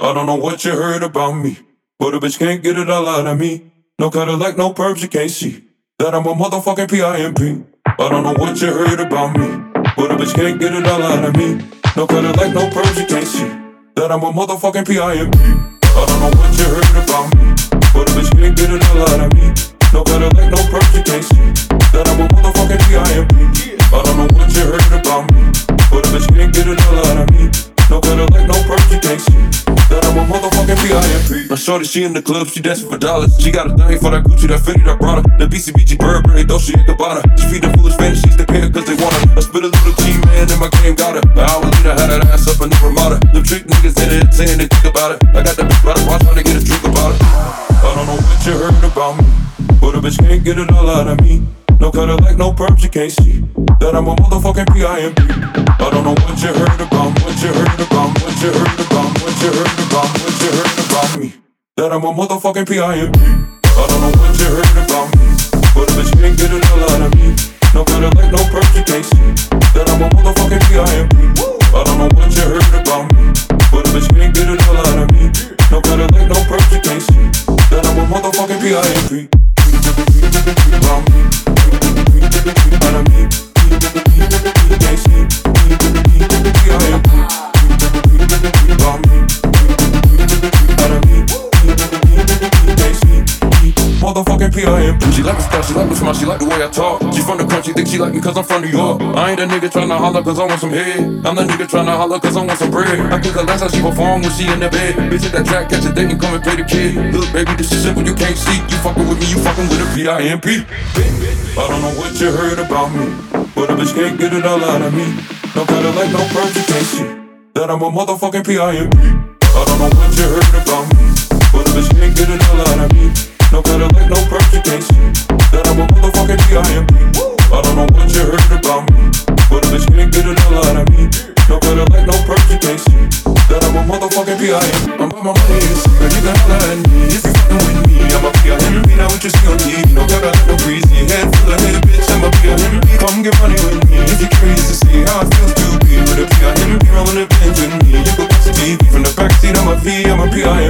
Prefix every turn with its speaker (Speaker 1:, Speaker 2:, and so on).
Speaker 1: I don't know what you heard about me, but a bitch can't get it all out of me. No Cadillac, no perps, you can't see that I'm a motherfucking PIMP. I don't know what you heard about me, but a bitch can't get it all out of me. No Cadillac, no perps, you can't see that I'm a motherfucking PIMP. I don't know what you heard about me, but a bitch can't get it all out of me. No Cadillac, no perps, you can't see that I'm a motherfucking PIMP. I don't know what you heard about me, but a bitch can't get it all out of me. No Cadillac, no perks, you can't see that I'm a motherfucking PIMP. Now shorty, she in the club, she dancing for dollars. She got a thing for that Gucci, that Fendi, that Prada, the BCBG Burberry, though she ain't Gabbana. She feed the foolish fantasies, they pay her cause they want her. I spit a little G, man, and my game got her. An hour later, had that ass up in the Ramada. Them trick niggas in it, saying they think about it. I got the bitch by the bar, trying to get a drink about it. I don't know what you heard about me, but a bitch can't get it all out of me. No Cadillac, no perps, you can't see that I'm a motherfucking PIMP. I don't know what you heard about me, what you heard about me, what you heard about me, what you heard about me, what you heard about me, that I'm a motherfucking PIMP. I don't know what you heard about me, but a bitch can't get it all out of me. No Cadillac, no perps, you can't see that I'm a motherfucking PIMP. I don't know what you heard about me, but a bitch can't get it all out of me. No Cadillac, no perps, you can't see that I'm a motherfucking PIMP. About me. Motherfucking PIMP. She like my style, she like my smile, she like the way I talk. She from the country, think she like me cause I'm from New York. I ain't a nigga tryna holler cause I want some head. I'm the nigga tryna holler cause I want some bread. I think the last time she performed when she in the bed. Bitch hit that track, catch a date and come and pay the kid. Look baby, this is simple, you can't see. You fucking with me, you fucking with a PIMP. I don't know what you heard about me, but a bitch can't get it all out of me. No Cadillac, no perks, you can't see that I'm a motherfucking PIMP. I don't know what you heard about me, but a bitch can't get it all out of me. No Cadillac, no perks, you can't see that I'm a motherfucking PIMP. I don't know what you heard about me, but a bitch can't get it all out of me. No Cadillac, no perks, you can't see that I'm a motherfucking PIMP. I'm about my money, but you can holler at me if you fucking with me. I'm a PIMP, now what you see on TV. No Cadillac, no breezy, head full of head, bitch. I'm a PIMP. Come get money with me if you're curious to see how it feels to be with a PIMP rolling the pins with me. You can watch the TV from the backseat. I'm a PIMP.